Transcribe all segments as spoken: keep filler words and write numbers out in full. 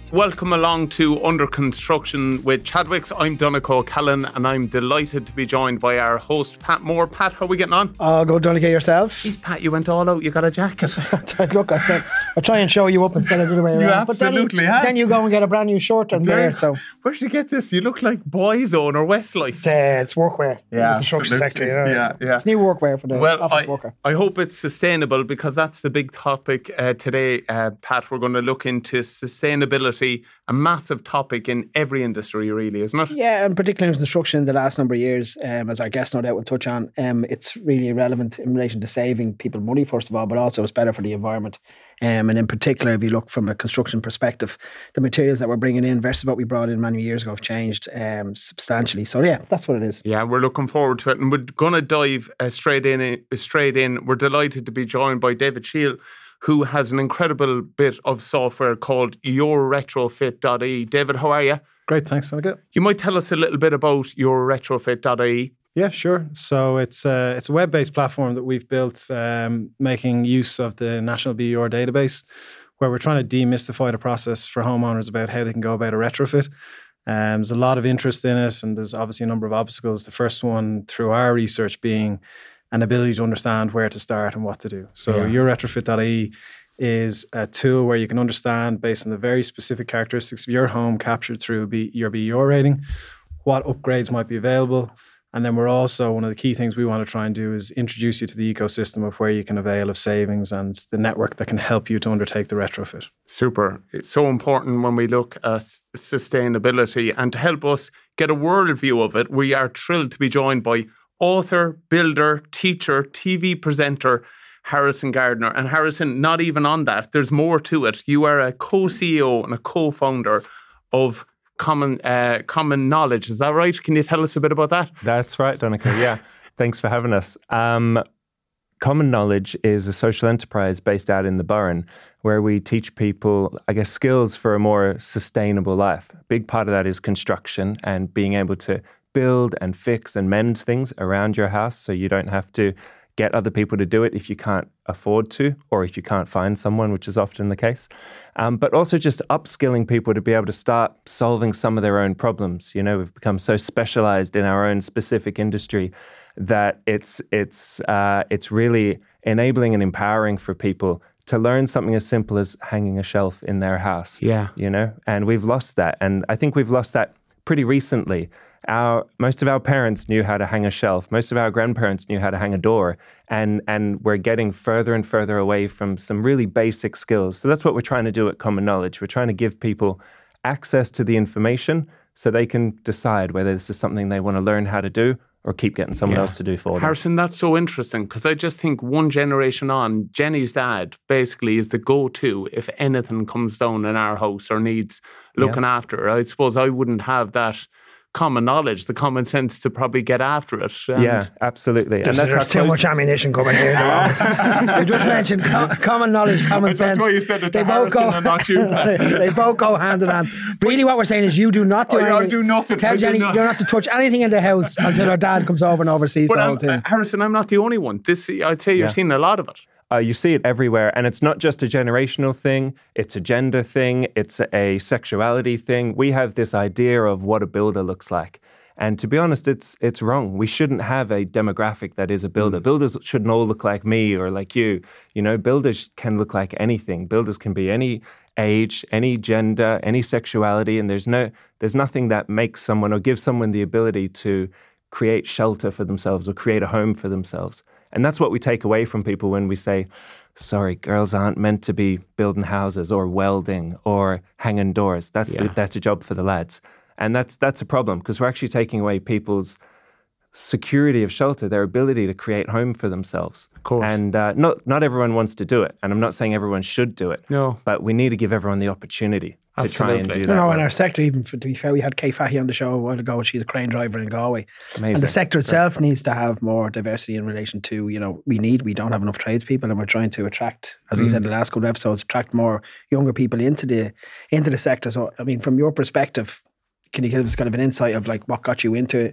Welcome along to Under Construction with Chadwicks. I'm Donncha Callan and I'm delighted to be joined by our host, Pat Moore. Pat, how are we getting on? Oh, go Donncha yourself. Jeez, Pat, you went all out. You got a jacket. Look, I said, I'll try and show you up instead of the other way around. You but absolutely then you, have. Then you go and get a brand new shirt and there, so. Where'd you get this? You look like Boyzone or Westlife. It's, uh, it's workwear. Yeah, in the construction absolutely. sector. You know, Yeah, it's, yeah. It's new workwear for the Well, office I, worker. I hope it's sustainable because that's the big topic uh, today, uh, Pat. We're going to look into sustainability, a massive topic in every industry, really, isn't it? Yeah, and particularly in construction in the last number of years, um, as our guest no doubt will touch on, um, it's really relevant in relation to saving people money, first of all, but also it's better for the environment. Um, and in particular, if you look from a construction perspective, the materials that we're bringing in versus what we brought in many years ago have changed um, substantially. So yeah, that's what it is. Yeah, we're looking forward to it, and we're going to dive uh, straight in. Uh, straight in. We're delighted to be joined by David Shiel, who has an incredible bit of software called your retrofit dot I E. David, how are you? Great, thanks. I'm good. You might tell us a little bit about your retrofit dot I E. Yeah, sure. So it's a, it's a web-based platform that we've built um, making use of the National B E O R database, where we're trying to demystify the process for homeowners about how they can go about a retrofit. Um, there's a lot of interest in it, and there's obviously a number of obstacles. The first one, through our research, being an ability to understand where to start and what to do. So Yeah. your retrofit dot I E is a tool where you can understand, based on the very specific characteristics of your home captured through B- your B E O rating, what upgrades might be available. And then we're also, one of the key things we want to try and do is introduce you to the ecosystem of where you can avail of savings and the network that can help you to undertake the retrofit. Super. It's so important when we look at sustainability, and to help us get a worldview of it, we are thrilled to be joined by author, builder, teacher, T V presenter, Harrison Gardner. And Harrison, not even on that, there's more to it. You are a co-C E O and a co-founder of Common uh, Common Knowledge. Is that right? Can you tell us a bit about that? That's right, Donncha. Yeah, thanks for having us. Um, Common Knowledge is a social enterprise based out in the Burren, where we teach people, I guess, skills for a more sustainable life. A big part of that is construction and being able to build and fix and mend things around your house, so you don't have to get other people to do it if you can't afford to, or if you can't find someone, which is often the case. Um, but also just upskilling people to be able to start solving some of their own problems. You know, we've become so specialized in our own specific industry that it's it's uh, it's really enabling and empowering for people to learn something as simple as hanging a shelf in their house. Yeah. You know, and we've lost that. And I think we've lost that pretty recently. Our most of our parents knew how to hang a shelf. Most of our grandparents knew how to hang a door, and and we're getting further and further away from some really basic skills. So that's what we're trying to do at Common Knowledge. We're trying to give people access to the information so they can decide whether this is something they want to learn how to do or keep getting someone Yeah. else to do for them. Harrison, that's so interesting, because I just think one generation on, Jenny's dad basically is the go-to if anything comes down in our house or needs looking Yeah. after. I suppose I wouldn't have that common knowledge, the common sense to probably get after it. And Yeah, absolutely. There's, and that's there's how too close- much ammunition coming here. You just mentioned com- common knowledge, common That's sense. why you said it to They both Harrison go- and not you, Pat. they, they both go hand in hand. Really, what we're saying is you do not do Oh, yeah, I anything. do nothing. I Tell do Jenny not- you're not to touch anything in the house until her dad comes over and oversees But the I'm- whole thing. uh, Harrison, I'm not the only one. This, I'd say you're Yeah. seeing a lot of it. Uh, you see it everywhere, and it's not just a generational thing, it's a gender thing, it's a sexuality thing. We have this idea of what a builder looks like. And to be honest, it's it's wrong. We shouldn't have a demographic that is a builder. Mm. Builders shouldn't all look like me or like you. You know, builders can look like anything. Builders can be any age, any gender, any sexuality, and there's no there's nothing that makes someone or gives someone the ability to create shelter for themselves or create a home for themselves. And that's what we take away from people when we say, sorry, girls aren't meant to be building houses or welding or hanging doors. That's Yeah. the, that's a job for the lads. And that's that's a problem, because we're actually taking away people's security of shelter, their ability to create home for themselves. Of course. And uh, not not everyone wants to do it. And I'm not saying everyone should do it. No. But we need to give everyone the opportunity to try and Absolutely. do that. No, no, in well. our sector, even for, to be fair, we had Kay Fahy on the show a while ago. She's a crane driver in Galway. Amazing. And the sector itself needs to have more diversity in relation to, you know, we need, we don't have enough tradespeople, and we're trying to attract, as Mm. we said in the last couple of episodes, attract more younger people into the into the sector. So, I mean, from your perspective, can you give us kind of an insight of like what got you into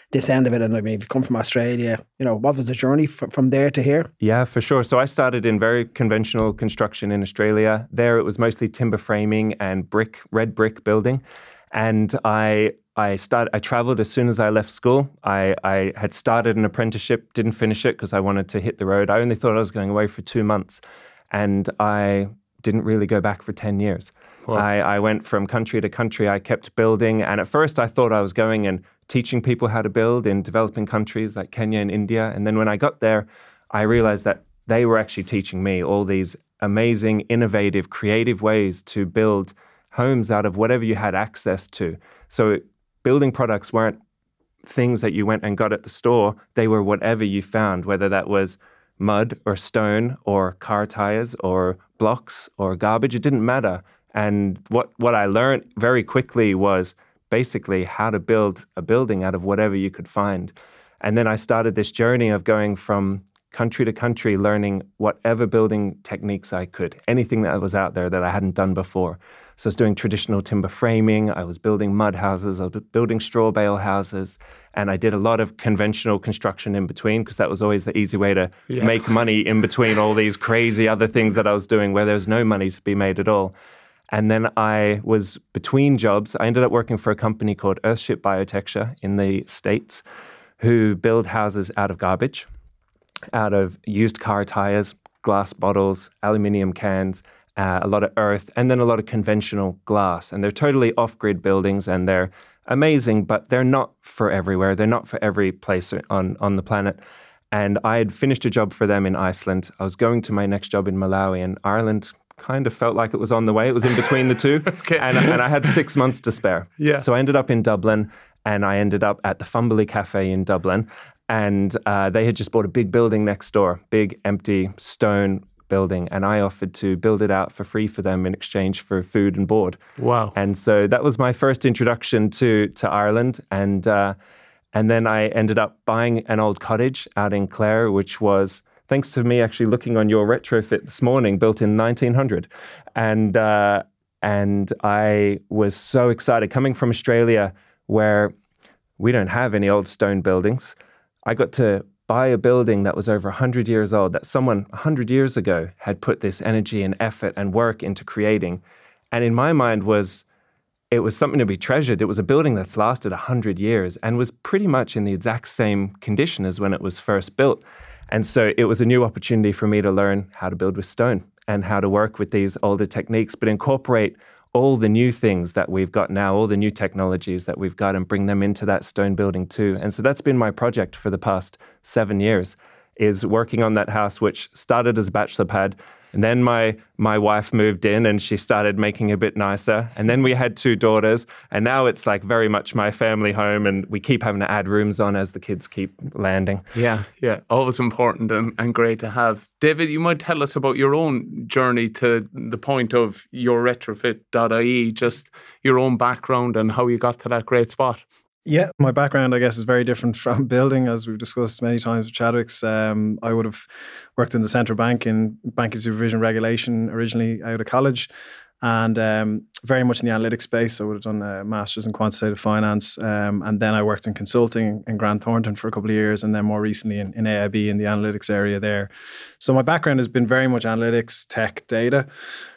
this end of it. And I mean, if you come from Australia, you know, what was the journey from, from there to here? Yeah, for sure. So I started in very conventional construction in Australia. There it was mostly timber framing and brick, red brick building. And I I started. I traveled as soon as I left school. I, I had started an apprenticeship, didn't finish it because I wanted to hit the road. I only thought I was going away for two months. And I didn't really go back for ten years. Wow. I, I went from country to country. I kept building. And at first I thought I was going and teaching people how to build in developing countries like Kenya and India. And then when I got there, I realized that they were actually teaching me all these amazing, innovative, creative ways to build homes out of whatever you had access to. So building products weren't things that you went and got at the store. They were whatever you found, whether that was mud or stone or car tires or blocks or garbage. It didn't matter. And what, what I learned very quickly was basically how to build a building out of whatever you could find. And then I started this journey of going from country to country, learning whatever building techniques I could, anything that was out there that I hadn't done before. So I was doing traditional timber framing, I was building mud houses, I was building straw bale houses, and I did a lot of conventional construction in between because that was always the easy way to yeah. make money in between all these crazy other things that I was doing where there was no money to be made at all. And then I was between jobs. I ended up working for a company called Earthship Biotecture in the States who build houses out of garbage, out of used car tires, glass bottles, aluminium cans, Uh, a lot of earth, and then a lot of conventional glass. And they're totally off-grid buildings, and they're amazing, but they're not for everywhere. They're not for every place on, on the planet. And I had finished a job for them in Iceland. I was going to my next job in Malawi, and Ireland kind of felt like it was on the way. It was in between the two. okay. and, and I had six months to spare. Yeah. So I ended up in Dublin, and I ended up at the Fumbley Cafe in Dublin. And uh, they had just bought a big building next door, big, empty, stone building, and I offered to build it out for free for them in exchange for food and board. Wow. And so that was my first introduction to to Ireland. And uh, and then I ended up buying an old cottage out in Clare, which was, thanks to me actually looking on your retrofit this morning, built in nineteen hundred. And, uh, and I was so excited. Coming from Australia, where we don't have any old stone buildings, I got to buy a building that was over one hundred years old, that someone one hundred years ago had put this energy and effort and work into creating. And in my mind was, it was something to be treasured. It was a building that's lasted one hundred years and was pretty much in the exact same condition as when it was first built. And so it was a new opportunity for me to learn how to build with stone and how to work with these older techniques, but incorporate all the new things that we've got now, all the new technologies that we've got, and bring them into that stone building too. And so that's been my project for the past seven years, is working on that house, which started as a bachelor pad. And then my my wife moved in and she started making it a bit nicer. And then we had two daughters. And now it's like very much my family home, and we keep having to add rooms on as the kids keep landing. Yeah, yeah. Always important and, and great to have. David, you might tell us about your own journey to the point of your retrofit dot I E, just your own background and how you got to that great spot. Yeah, my background, I guess, is very different from building, as we've discussed many times with Chadwicks. Um, I would have worked in the central bank in banking supervision regulation originally out of college, and um, very much in the analytics space. I would have done a master's in quantitative finance, um, and then I worked in consulting in Grant Thornton for a couple of years, and then more recently in, in A I B in the analytics area there. So my background has been very much analytics, tech, data.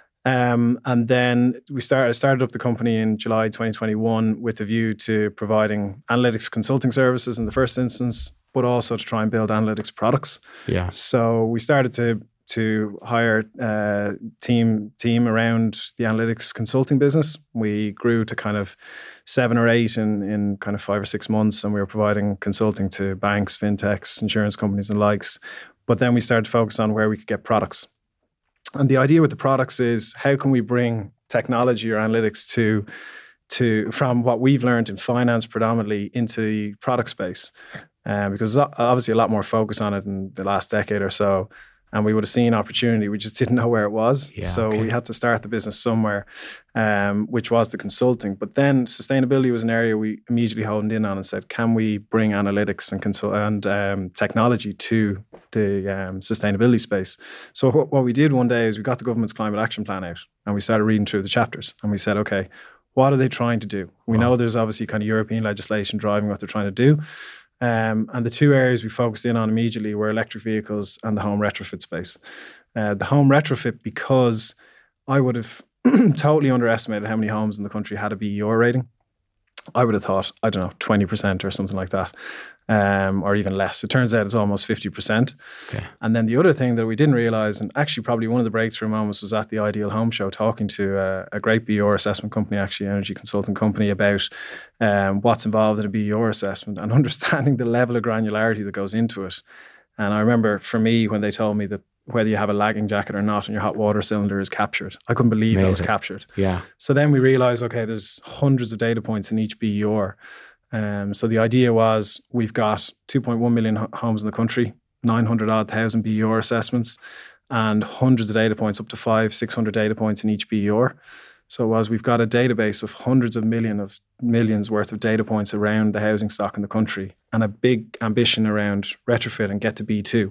Um, and then we started, I started up the company in July twenty twenty-one with a view to providing analytics consulting services in the first instance, but also to try and build analytics products. Yeah. So we started to to hire a team team around the analytics consulting business. We grew to kind of seven or eight in, in kind of five or six months, and we were providing consulting to banks, fintechs, insurance companies and likes. But then we started to focus on where we could get products. And the idea with the products is, how can we bring technology or analytics to, to from what we've learned in finance predominantly into the product space? Uh, because there's obviously a lot more focus on it in the last decade or so. And we would have seen opportunity. We just didn't know where it was. Yeah, so okay. we had to start the business somewhere, um, which was the consulting. But then sustainability was an area we immediately honed in on and said, can we bring analytics and consult- and um, technology to the um, sustainability space? So what, what we did one day is we got the government's climate action plan out, and we started reading through the chapters, and we said, okay, what are they trying to do? We oh. know there's obviously kind of European legislation driving what they're trying to do. Um, and the two areas we focused in on immediately were electric vehicles and the home retrofit space. Uh, the home retrofit, because I would have totally underestimated how many homes in the country had a B E R rating. I would have thought, I don't know, twenty percent or something like that, um, or even less. It turns out it's almost fifty percent. Okay. And then the other thing that we didn't realize, and actually probably one of the breakthrough moments was at the Ideal Home Show, talking to a, a great B E R assessment company, actually energy consulting company, about um, what's involved in a B E R assessment and understanding the level of granularity that goes into it. And I remember for me, when they told me that whether you have a lagging jacket or not and your hot water cylinder is captured, I couldn't believe Amazing. that was captured. Yeah. So then we realized, okay, there's hundreds of data points in each B E R. Um, so the idea was we've got two point one million ho- homes in the country, nine hundred odd thousand B E R assessments, and hundreds of data points, up to five, six hundred data points in each B E R. So it was, we've got a database of hundreds of million of millions worth of data points around the housing stock in the country, and a big ambition around retrofit and get to B two.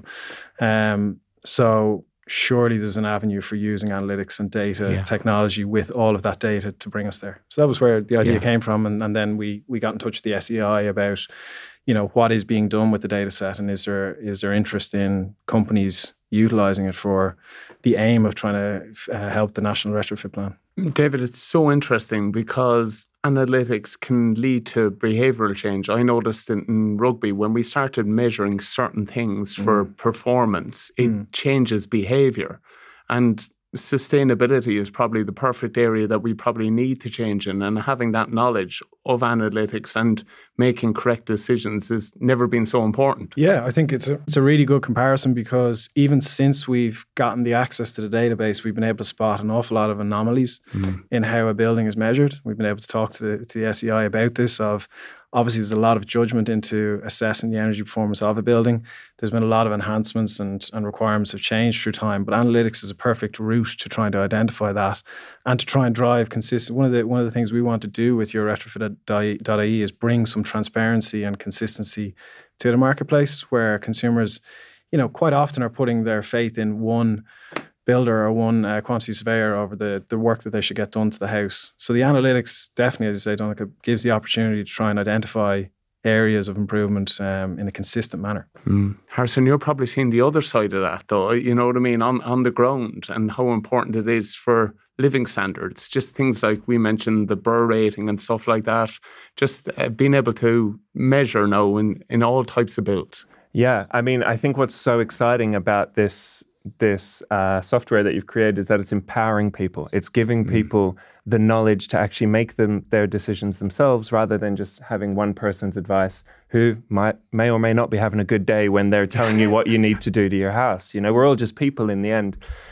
Um, so surely there's an avenue for using analytics and data Yeah. technology with all of that data to bring us there. So that was where the idea Yeah. came from. And, and then we we got in touch with the S E I about, you know, what is being done with the data set, and is there is there interest in companies utilizing it for the aim of trying to uh, help the National Retrofit Plan. David, it's so interesting because analytics can lead to behavioural change. I noticed in, in rugby, when we started measuring certain things for Mm. performance, it Mm. changes behaviour. And sustainability is probably the perfect area that we probably need to change in. And having that knowledge of analytics and making correct decisions has never been so important. Yeah, I think it's a, it's a really good comparison, because even since we've gotten the access to the database, we've been able to spot an awful lot of anomalies Mm. in how a building is measured. We've been able to talk to the, to the S E I about this. Of obviously, there's a lot of judgment into assessing the energy performance of a building. There's been a lot of enhancements, and, and requirements have changed through time. But analytics is a perfect route to trying to identify that and to try and drive consistent. One of the one of the things we want to do with your retrofit dot I E is bring some transparency and consistency to the marketplace, where consumers, you know, quite often are putting their faith in one builder or one uh, quantity surveyor over the the work that they should get done to the house. So the analytics definitely, as I say, Donncha, gives the opportunity to try and identify areas of improvement um, in a consistent manner. Mm. Harrison, you're probably seeing the other side of that, though. You know what I mean, on on the ground, and how important it is for living standards. Just things like we mentioned, the B E R rating and stuff like that. Just uh, being able to measure now in in all types of builds. Yeah, I mean, I think what's so exciting about this this uh, software that you've created is that it's empowering people. It's giving Mm. people the knowledge to actually make them their decisions themselves, rather than just having one person's advice, who might may or may not be having a good day when they're telling you what you need to do to your house. You know, we're all just people in the end.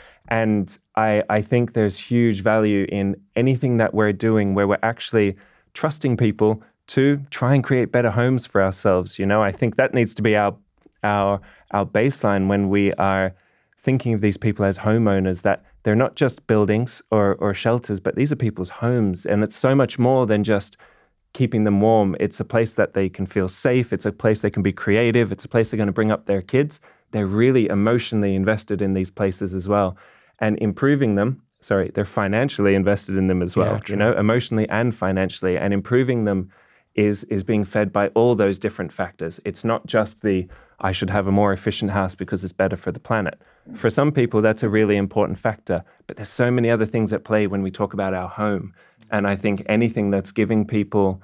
And I, I think there's huge value in anything that we're doing where we're actually trusting people to try and create better homes for ourselves. You know, I think that needs to be our our our baseline when we are thinking of these people as homeowners, that they're not just buildings or, or shelters, but these are people's homes. And it's so much more than just keeping them warm. It's a place that they can feel safe. It's a place they can be creative. It's a place they're going to bring up their kids. They're really emotionally invested in these places as well. And improving them, sorry, they're financially invested in them as well, Yeah, you know, emotionally and financially. And improving them is is being fed by all those different factors. It's not just the, I should have a more efficient house because it's better for the planet. For some people, that's a really important factor, but there's so many other things at play when we talk about our home. And I think anything that's giving people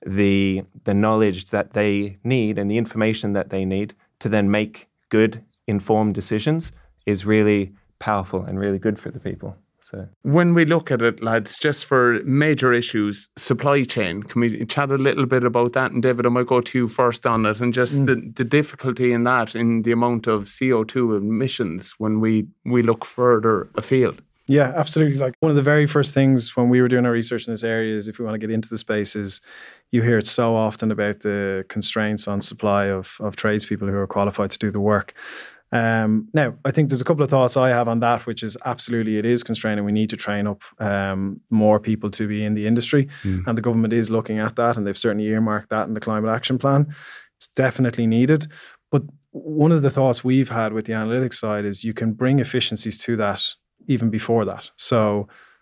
the the knowledge that they need and the information that they need to then make good, informed decisions is really powerful and really good for the people. So when we look at it, lads, just for major issues, supply chain, can we chat a little bit about that? And David, I might go to you first on it, and just mm. the, the difficulty in that, in the amount of C O two emissions when we, we look further afield. Yeah, absolutely. Like one of the very first things when we were doing our research in this area is, if we want to get into the space, is you hear it so often about the constraints on supply of, of tradespeople who are qualified to do the work. Um, now, I think there's a couple of thoughts I have on that, which is absolutely it is constraining. We need to train up um, more people to be in the industry, mm. and the government is looking at that, and they've certainly earmarked that in the Climate Action Plan. It's definitely needed. But one of the thoughts we've had with the analytics side is you can bring efficiencies to that even before that. So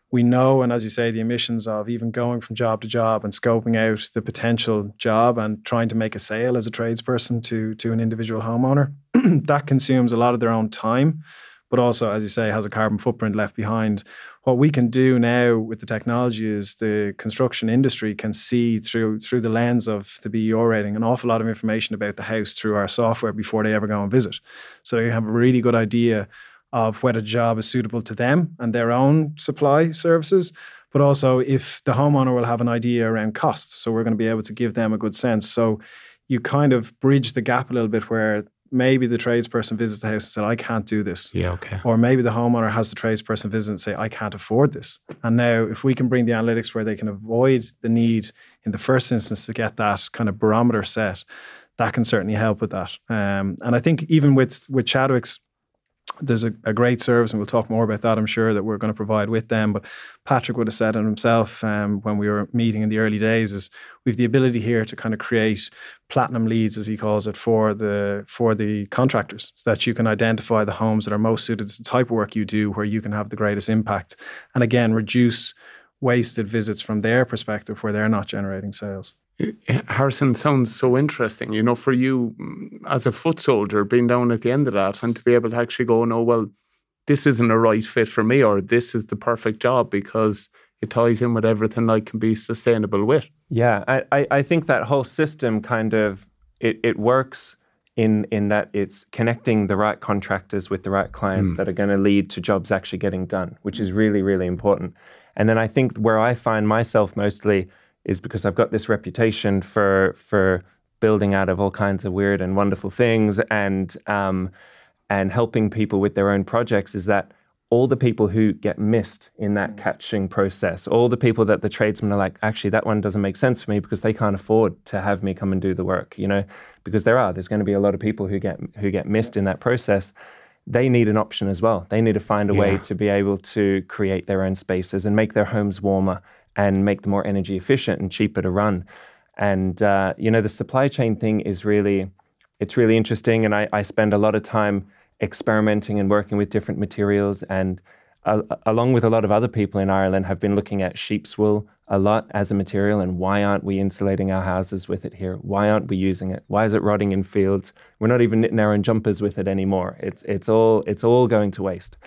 we know, and as you say, the emissions of even going from job to job and scoping out the potential job and trying to make a sale as a tradesperson to, to an individual homeowner, that consumes a lot of their own time, but also, as you say, has a carbon footprint left behind. What we can do now with the technology is the construction industry can see through through the lens of the B E O rating an awful lot of information about the house through our software before they ever go and visit. So you have a really good idea of whether the job is suitable to them and their own supply services, but also if the homeowner will have an idea around cost. So we're going to be able to give them a good sense. So you kind of bridge the gap a little bit where maybe the tradesperson visits the house and said, I can't do this. Yeah, okay. Or maybe the homeowner has the tradesperson visit and say, I can't afford this. And now if we can bring the analytics where they can avoid the need in the first instance to get that kind of barometer set, that can certainly help with that. Um, and I think even with, with Chadwicks, there's a, a great service, and we'll talk more about that, I'm sure, that we're going to provide with them. But Patrick would have said it himself um, when we were meeting in the early days, is we have the ability here to kind of create platinum leads, as he calls it, for the for the contractors, so that you can identify the homes that are most suited to the type of work you do, where you can have the greatest impact. And again, reduce wasted visits from their perspective where they're not generating sales. Harrison, sounds so interesting. You know, for you as a foot soldier, being down at the end of that and to be able to actually go, no, well, this isn't a right fit for me, or this is the perfect job because it ties in with everything I can be sustainable with. Yeah, I, I think that whole system kind of, it, it works in, in that it's connecting the right contractors with the right clients mm. that are going to lead to jobs actually getting done, which is really, really important. And then I think where I find myself mostly is because I've got this reputation for for building out of all kinds of weird and wonderful things and um, and helping people with their own projects, is that all the people who get missed in that catching process, all the people that the tradesmen are like, actually, that one doesn't make sense for me because they can't afford to have me come and do the work, you know, because there are, there's going to be a lot of people who get who get missed in that process. They need an option as well. They need to find a yeah. way to be able to create their own spaces and make their homes warmer and make them more energy efficient and cheaper to run. And, uh, you know, the supply chain thing is really, it's really interesting. And I, I spend a lot of time experimenting and working with different materials. And uh, along with a lot of other people in Ireland, have been looking at sheep's wool a lot as a material. And why aren't we insulating our houses with it here? Why aren't we using it? Why is it rotting in fields? We're not even knitting our own jumpers with it anymore. It's, it's, all, it's all going to waste.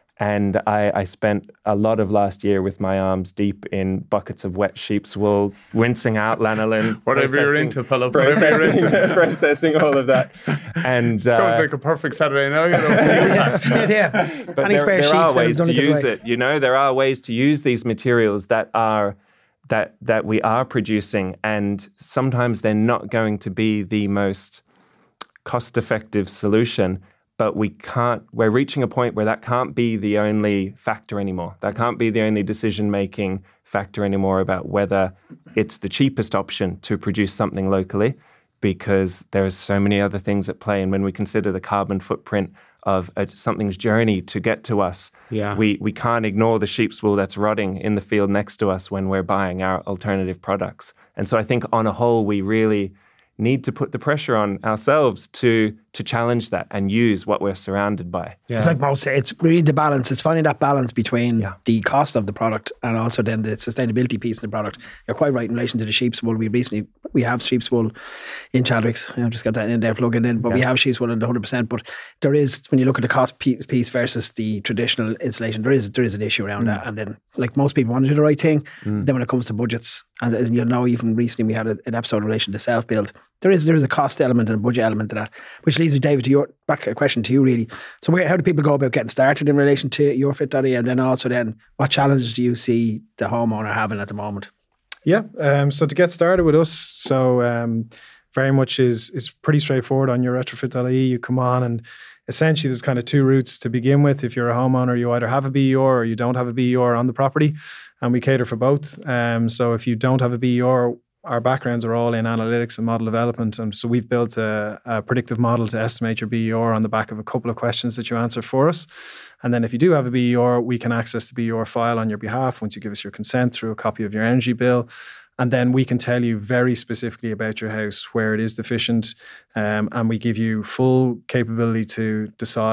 And I, I spent a lot of last year with my arms deep in buckets of wet sheep's wool, rinsing out lanolin. Whatever you're into, Philip. Processing, into. processing all of that. And uh, sounds like a perfect Saturday night. yeah, yeah. But there, there are ways to use it. You know, there are ways to use these materials that are that that we are producing, and sometimes they're not going to be the most cost-effective solution. But we can't, we're reaching a point where that can't be the only factor anymore. That can't be the only decision-making factor anymore about whether it's the cheapest option to produce something locally, because there's so many other things at play. And when we consider the carbon footprint of a, something's journey to get to us, yeah. we, we can't ignore the sheep's wool that's rotting in the field next to us when we're buying our alternative products. And so I think on a whole, we really need to put the pressure on ourselves to to challenge that and use what we're surrounded by. Yeah. It's like most, it's really the balance. It's finding that balance between yeah. the cost of the product and also then the sustainability piece of the product. You're quite right in relation to the sheep's wool. We recently, we have sheep's wool in Chadwicks. I've just got that in there, plugging in, but yeah. we have sheep's wool in the one hundred percent. But there is, when you look at the cost piece versus the traditional insulation, there is there is an issue around mm. that. And then, like most people want to do the right thing. Mm. Then when it comes to budgets, and, and you know, even recently we had a, an episode in relation to self-build. There is there is a cost element and a budget element to that, which leads me, David, to your back a question to you really. So where, how do people go about getting started in relation to your fit dot I E, and then also then what challenges do you see the homeowner having at the moment? Yeah, um, so to get started with us, so um, very much is is pretty straightforward on your retrofit dot I E. You come on and essentially there's kind of two routes to begin with. If you're a homeowner, you either have a B E O or you don't have a B E O on the property, and we cater for both. Um, so if you don't have a B E O, our backgrounds are all in analytics and model development. And so we've built a, a predictive model to estimate your B E O on the back of a couple of questions that you answer for us. And then if you do have a B E O, we can access the B E O file on your behalf once you give us your consent through a copy of your energy bill. And then we can tell you very specifically about your house, where it is deficient. Um, and we give you full capability to decide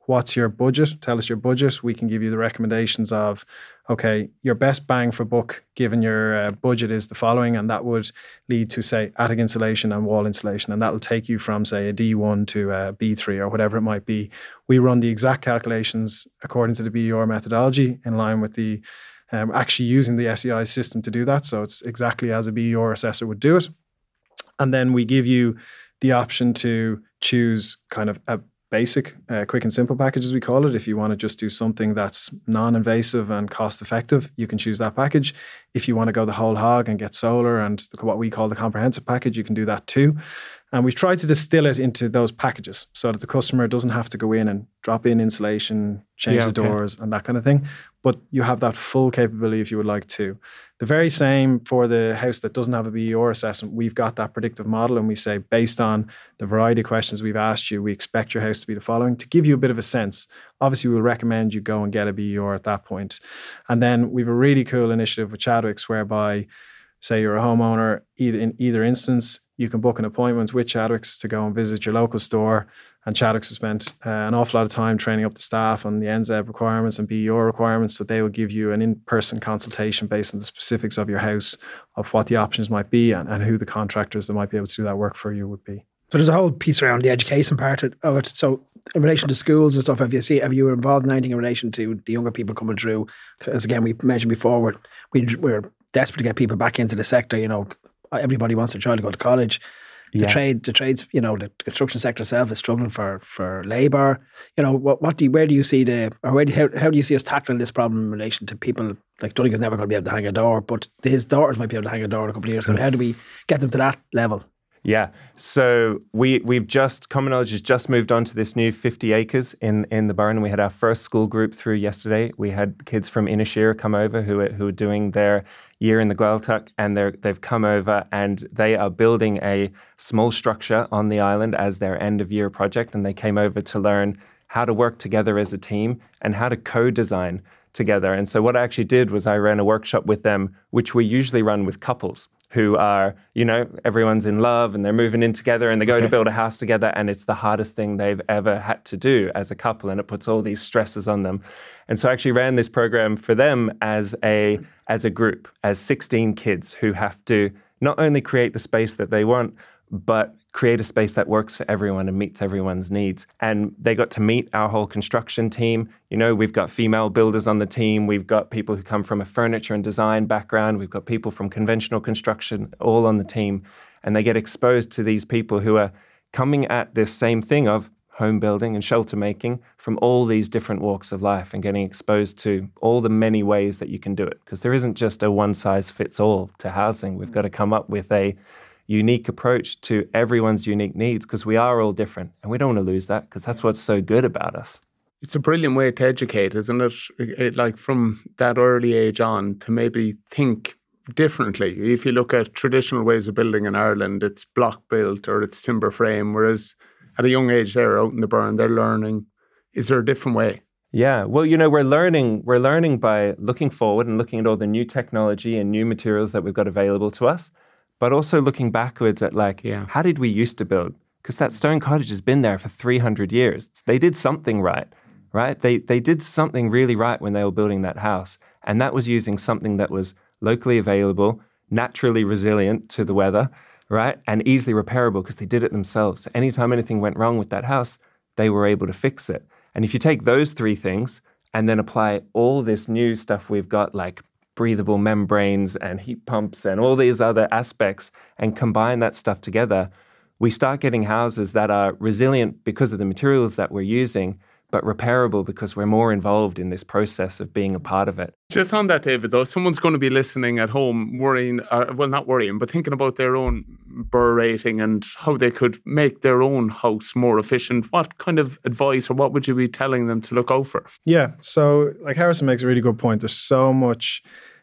what's your budget? Tell us your budget. We can give you the recommendations of, okay, your best bang for buck given your uh, budget is the following, and that would lead to, say, attic insulation and wall insulation, and that'll take you from, say, a D one to a B three or whatever it might be. We run the exact calculations according to the B E R methodology in line with the um, actually using the S E I system to do that. So it's exactly as a B E R assessor would do it. And then we give you the option to choose kind of a basic, uh, quick and simple package, as we call it. If you want to just do something that's non-invasive and cost-effective, you can choose that package. If you want to go the whole hog and get solar and the, what we call the comprehensive package, you can do that too. And we've tried to distill it into those packages so that the customer doesn't have to go in and drop in insulation, change Yeah, the okay. doors and that kind of thing. But you have that full capability if you would like to. The very same for the house that doesn't have a B E R assessment. We've got that predictive model, and we say, based on the variety of questions we've asked you, we expect your house to be the following, to give you a bit of a sense. Obviously, we'll recommend you go and get a B E R at that point. And then we've a really cool initiative with Chadwicks whereby, say you're a homeowner, either in either instance, you can book an appointment with Chadwicks to go and visit your local store. And Chadwicks has spent uh, an awful lot of time training up the staff on the N Z E B requirements and B E R requirements, so they will give you an in-person consultation based on the specifics of your house, of what the options might be, and, and who the contractors that might be able to do that work for you would be. So there's a whole piece around the education part of it. So in relation to schools and stuff, have you see have you involved in anything in relation to the younger people coming through? As again, we mentioned before, we're, we, we're desperate to get people back into the sector. You know, everybody wants their child to go to college. The Yeah. trade, the trades, you know, the construction sector itself is struggling for for labour. You know, what what do you, where do you see the, or where do, how, how do you see us tackling this problem in relation to people like Donegal's never going to be able to hang a door, but his daughters might be able to hang a door in a couple of years. So how do we get them to that level? Yeah. So we, we've just, Common Knowledge has just moved on to this new fifty acres in, in the Burren. We had our first school group through yesterday. We had kids from Inisheer come over who are, who are doing their year in the Gaeltacht, and they're, they've come over and they are building a small structure on the island as their end of year project. And they came over to learn how to work together as a team and how to co-design together. And so what I actually did was I ran a workshop with them, which we usually run with couples who are, you know, everyone's in love and they're moving in together and they go Okay. to build a house together, and it's the hardest thing they've ever had to do as a couple, and it puts all these stresses on them. And so I actually ran this program for them as a as a group, as sixteen kids who have to not only create the space that they want, but create a space that works for everyone and meets everyone's needs. And they got to meet our whole construction team. You know, we've got female builders on the team. We've got people who come from a furniture and design background. We've got people from conventional construction, all on the team. And they get exposed to these people who are coming at this same thing of home building and shelter making from all these different walks of life, and getting exposed to all the many ways that you can do it. Because there isn't just a one size fits all to housing. We've got to come up with a unique approach to everyone's unique needs, because we are all different, and we don't want to lose that, because that's what's so good about us. It's a brilliant way to educate, isn't it? It? Like from that early age on to maybe think differently. If you look at traditional ways of building in Ireland, it's block built or it's timber frame, whereas at a young age they're out in the burn, they're learning, is there a different way? Yeah, well, you know, we're learning, we're learning by looking forward and looking at all the new technology and new materials that we've got available to us, but also looking backwards at like, Yeah. how did we used to build? Because that stone cottage has been there for three hundred years. They did something right, right? They they did something really right when they were building that house. And that was using something that was locally available, naturally resilient to the weather, right? And easily repairable because they did it themselves. So anytime anything went wrong with that house, they were able to fix it. And if you take those three things and then apply all this new stuff we've got, like breathable membranes and heat pumps and all these other aspects, and combine that stuff together, we start getting houses that are resilient because of the materials that we're using, but repairable because we're more involved in this process of being a part of it. Just on that, David, though, someone's going to be listening at home worrying, uh, well, not worrying, but thinking about their own B E R rating and how they could make their own house more efficient. What kind of advice or what would you be telling them to look out for? Yeah. So like Harrison makes a really good point. There's so much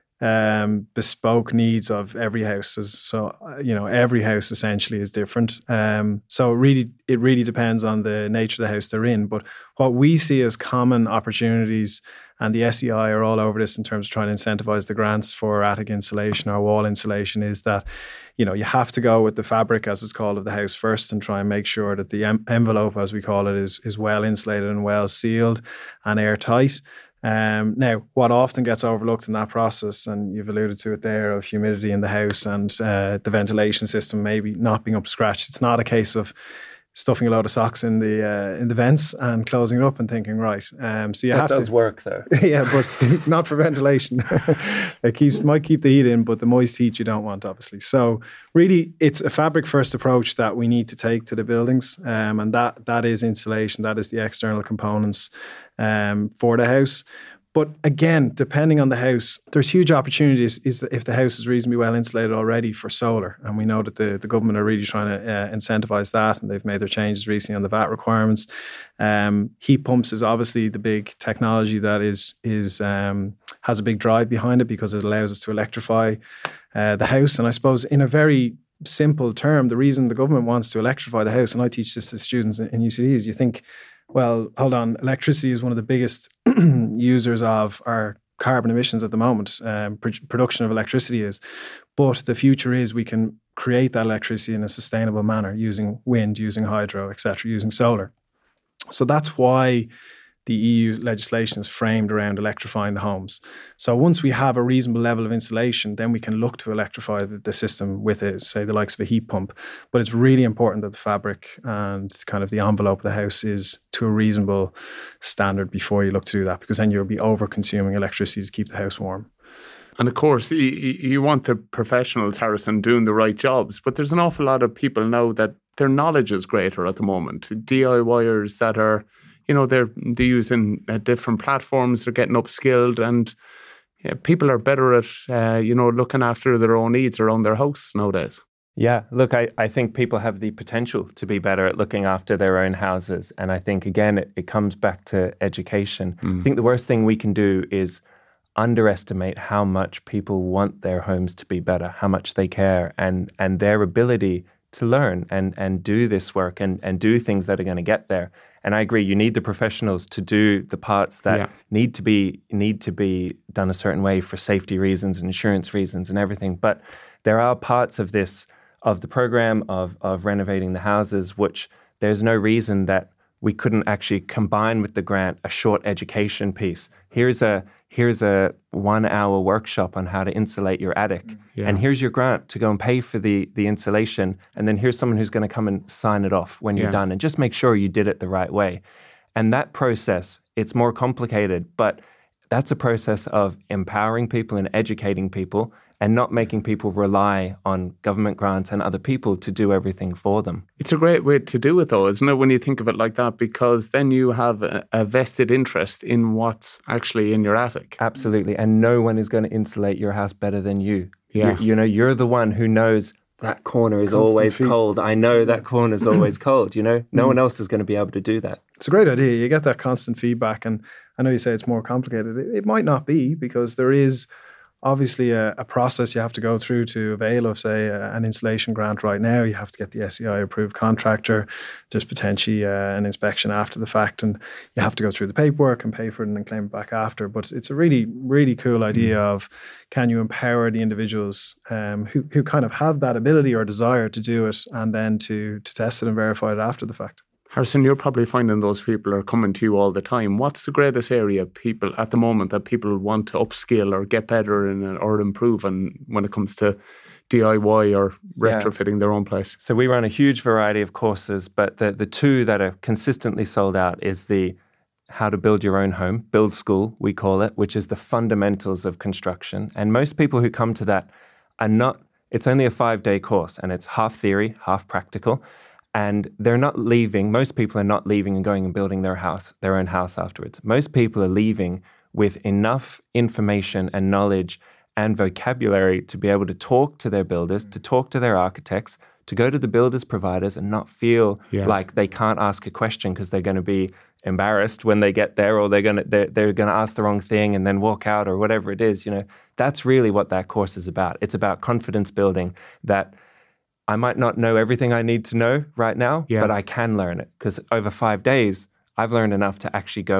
um, bespoke needs of every house. So, uh, you know, every house essentially is different. Um, so really, it really depends on the nature of the house they're in. But what we see as common opportunities and the S E I are all over this in terms of trying to incentivize the grants for attic insulation or wall insulation, is that, you know, you have to go with the fabric, as it's called, of the house first and try and make sure that the em- envelope, as we call it, is, is well insulated and well sealed and airtight. Um, now, what often gets overlooked in that process, and you've alluded to it there, of humidity in the house and uh, the ventilation system maybe not being up to scratch. It's not a case of stuffing a load of socks in the uh, in the vents and closing it up and thinking, right. Um, so you that have does to work though. Yeah, but not for ventilation. It keeps might keep the heat in, but the moist heat you don't want, obviously. So really, it's a fabric first approach that we need to take to the buildings, um, and that that is insulation. That is the external components um, for the house. But again, depending on the house, there's huge opportunities is that if the house is reasonably well insulated already for solar. And we know that the, the government are really trying to uh, incentivize that, and they've made their changes recently on the V A T requirements. Um, heat pumps is obviously the big technology that is is um, has a big drive behind it, because it allows us to electrify uh, the house. And I suppose in a very simple term, the reason the government wants to electrify the house, and I teach this to students in, in U C D, is you think, well, hold on, electricity is one of the biggest users of our carbon emissions at the moment. Um, pr- production of electricity is. But the future is we can create that electricity in a sustainable manner using wind, using hydro, et cetera, using solar. So that's why the E U legislation is framed around electrifying the homes. So once we have a reasonable level of insulation, then we can look to electrify the, the system with, it, say, the likes of a heat pump. But it's really important that the fabric and kind of the envelope of the house is to a reasonable standard before you look to do that, because then you'll be over-consuming electricity to keep the house warm. And of course, you, you want the professionals, Harrison, doing the right jobs, but there's an awful lot of people now that their knowledge is greater at the moment. DIYers that are, you know, they're, they're using uh, different platforms, they're getting upskilled, and yeah, people are better at, uh, you know, looking after their own needs around their house nowadays. Yeah, look, I, I think people have the potential to be better at looking after their own houses. And I think, again, it, it comes back to education. Mm. I think the worst thing we can do is underestimate how much people want their homes to be better, how much they care, and and their ability to learn and and do this work and, and do things that are going to get there. And I agree, you need the professionals to do the parts that yeah. need to be need to be done a certain way for safety reasons and insurance reasons and everything. But there are parts of this, of the program of of renovating the houses, which there's no reason that we couldn't actually combine with the grant a short education piece. Here's a here's a one hour workshop on how to insulate your attic. Yeah. And here's your grant to go and pay for the, the insulation. And then here's someone who's going to come and sign it off when you're yeah. done. And just make sure you did it the right way. And that process, it's more complicated, but that's a process of empowering people and educating people, and not making people rely on government grants and other people to do everything for them. It's a great way to do it, though, isn't it, when you think of it like that? Because then you have a, a vested interest in what's actually in your attic. Absolutely. And no one is going to insulate your house better than you. Yeah. You, you know, you're the one who knows that corner is Constant always feet. cold. I know that corner is always cold, you know? No mm. one else is going to be able to do that. It's a great idea. You get that constant feedback. And I know you say it's more complicated. It, it might not be, because there is obviously a, a process you have to go through to avail of, say, a, an insulation grant right now. You have to get the S E I approved contractor. There's potentially uh, an inspection after the fact, and you have to go through the paperwork and pay for it and then claim it back after. But it's a really, really cool idea of, can you empower the individuals um, who, who kind of have that ability or desire to do it, and then to, to test it and verify it after the fact. Harrison, you're probably finding those people are coming to you all the time. What's the greatest area people at the moment that people want to upskill or get better in, or improve on when it comes to D I Y or retrofitting yeah. their own place? So we run a huge variety of courses, but the, the two that are consistently sold out is the how to build your own home, Build School, we call it, which is the fundamentals of construction. And most people who come to that are not, it's only a five-day course, and it's half theory, half practical. And they're not leaving, most people are not leaving and going and building their house, their own house afterwards. Most people are leaving with enough information and knowledge and vocabulary to be able to talk to their builders, to talk to their architects, to go to the builders providers and not feel yeah. like they can't ask a question because they're going to be embarrassed when they get there, or they're going to they're, they're going to ask the wrong thing and then walk out, or whatever it is. You know, that's really what that course is about. It's about confidence building, that I might not know everything I need to know right now, yeah. but I can learn it, because over five days, I've learned enough to actually go and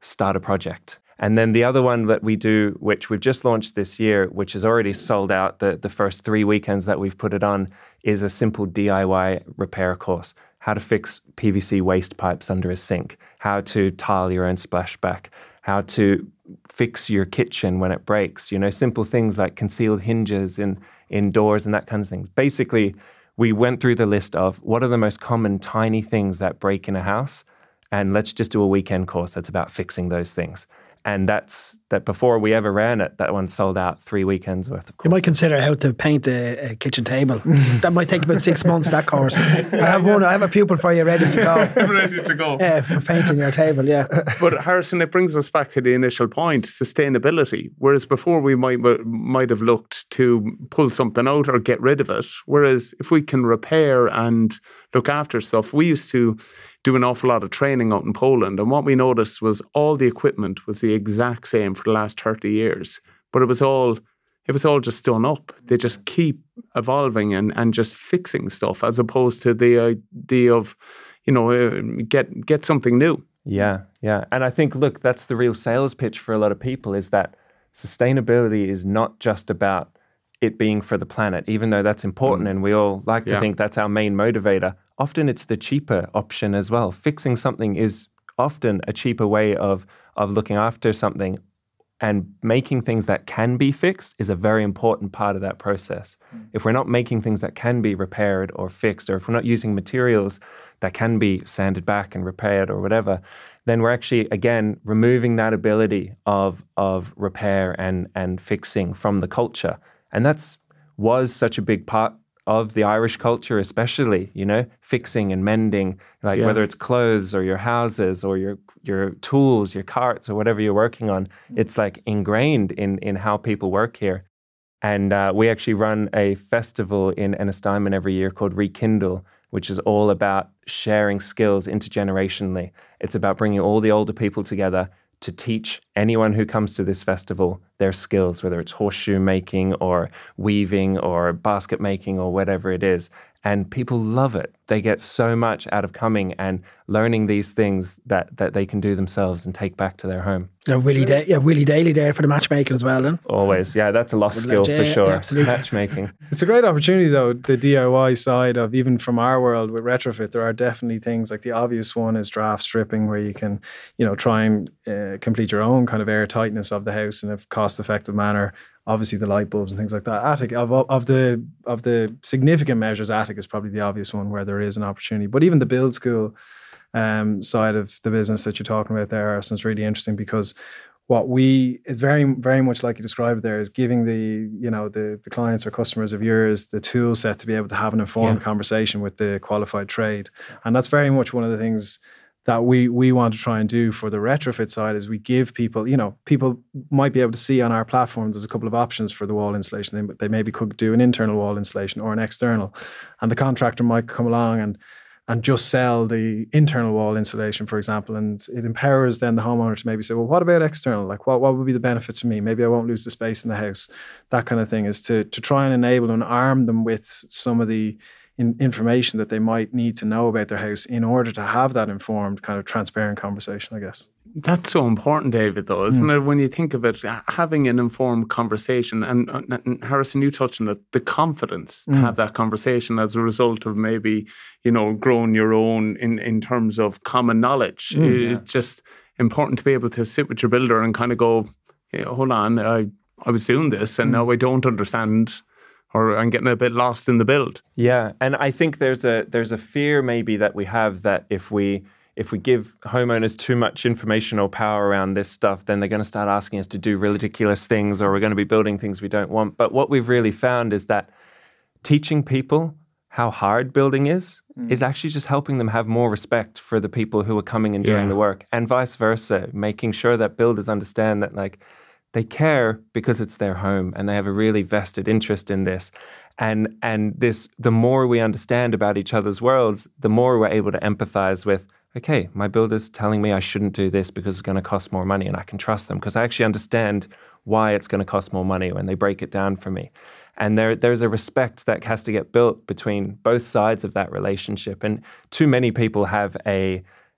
start a project. And then the other one that we do, which we've just launched this year, which is already sold out the, the first three weekends that we've put it on, is a simple D I Y repair course. How to fix P V C waste pipes under a sink, how to tile your own splashback, how to fix your kitchen when it breaks, you know, simple things like concealed hinges in, in doors and that kind of thing. Basically, we went through the list of what are the most common tiny things that break in a house, and let's just do a weekend course that's about fixing those things. And that's that before we ever ran it, that one sold out three weekends worth of courses. You might consider how to paint a, a kitchen table. That might take about six months, that course. I have one, I have a pupil for you ready to go. Ready to go. Yeah, for painting your table, yeah. But Harrison, it brings us back to the initial point, sustainability. Whereas before we might might have looked to pull something out or get rid of it. Whereas if we can repair and look after stuff, we used to do an awful lot of training out in Poland. And what we noticed was all the equipment was the exact same for the last thirty years. But it was all it was all just done up. They just keep evolving and, and just fixing stuff as opposed to the idea of, you know, uh, get get something new. Yeah, yeah. And I think, look, that's the real sales pitch for a lot of people, is that sustainability is not just about it being for the planet, even though that's important mm. and we all like to yeah. think that's our main motivator. Often it's the cheaper option as well. Fixing something is often a cheaper way of of looking after something, and making things that can be fixed is a very important part of that process. Mm. If we're not making things that can be repaired or fixed, or if we're not using materials that can be sanded back and repaired or whatever, then we're actually, again, removing that ability of of repair and and fixing from the culture. And that's was such a big part of the Irish culture, especially, you know, fixing and mending, like yeah. whether it's clothes or your houses or your your tools, your carts or whatever you're working on, it's like ingrained in in how people work here. And uh, we actually run a festival in Ennistimon every year called Rekindle, which is all about sharing skills intergenerationally. It's about bringing all the older people together to teach anyone who comes to this festival their skills, whether it's horseshoe making or weaving or basket making or whatever it is. And people love it. They get so much out of coming and learning these things that, that they can do themselves and take back to their home. Yeah, Willie, da- yeah, Willie Daly there for the matchmaking as well, then. Always, yeah, that's a lost skill yeah, for sure. Yeah, absolutely. Matchmaking. It's a great opportunity, though, the D I Y side of, even from our world with retrofit, there are definitely things like the obvious one is draft stripping, where you can, you know, try and uh, complete your own kind of air tightness of the house in a cost-effective manner. Obviously, the light bulbs and things like that. Attic, of of the of the significant measures, attic is probably the obvious one where there is an opportunity. But even the build school um, side of the business that you're talking about there, Harrison, is really interesting, because what we, it's very, very much like you described there, is giving the, you know, the, the clients or customers of yours the tool set to be able to have an informed yeah. conversation with the qualified trade. And that's very much one of the things that we we want to try and do for the retrofit side, is we give people, you know, people might be able to see on our platform, there's a couple of options for the wall installation. They, they maybe could do an internal wall installation or an external. And the contractor might come along and and just sell the internal wall installation, for example. And it empowers then the homeowner to maybe say, well, what about external? Like, what, what would be the benefits for me? Maybe I won't lose the space in the house. That kind of thing, is to to try and enable and arm them with some of the in information that they might need to know about their house in order to have that informed, kind of transparent conversation, I guess. That's so important, David, though, isn't mm. it? When you think of it, having an informed conversation, and, and Harrison, you touched on it, the confidence mm. to have that conversation as a result of maybe, you know, growing your own in, in terms of common knowledge. Mm, it's yeah. just important to be able to sit with your builder and kind of go, hey, hold on, I, I was doing this and mm. now I don't understand, or I'm getting a bit lost in the build. Yeah, and I think there's a there's a fear maybe that we have that if we if we give homeowners too much information or power around this stuff, then they're going to start asking us to do ridiculous things, or we're going to be building things we don't want. But what we've really found is that teaching people how hard building is mm. is actually just helping them have more respect for the people who are coming and doing yeah. the work, and vice versa, making sure that builders understand that, like, they care because it's their home and they have a really vested interest in this. And and this, the more we understand about each other's worlds, the more we're able to empathize with, okay, my builder's telling me I shouldn't do this because it's going to cost more money, and I can trust them because I actually understand why it's going to cost more money when they break it down for me. And there there's a respect that has to get built between both sides of that relationship. And too many people have a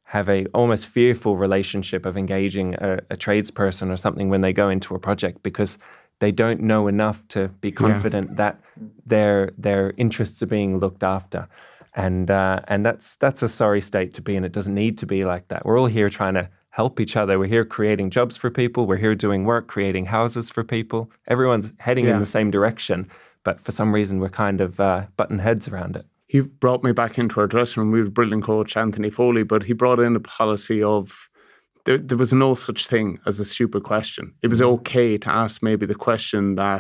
have a almost fearful relationship of engaging a, a tradesperson or something when they go into a project, because they don't know enough to be confident yeah. that their their interests are being looked after. And uh, and that's that's a sorry state to be in. It doesn't need to be like that. We're all here trying to help each other. We're here creating jobs for people. We're here doing work, creating houses for people. Everyone's heading yeah. in the same direction, but for some reason we're kind of uh, butting heads around it. He brought me back into our dressing room. We had a brilliant coach, Anthony Foley, but he brought in a policy of there, there was no such thing as a stupid question. It was okay to ask maybe the question that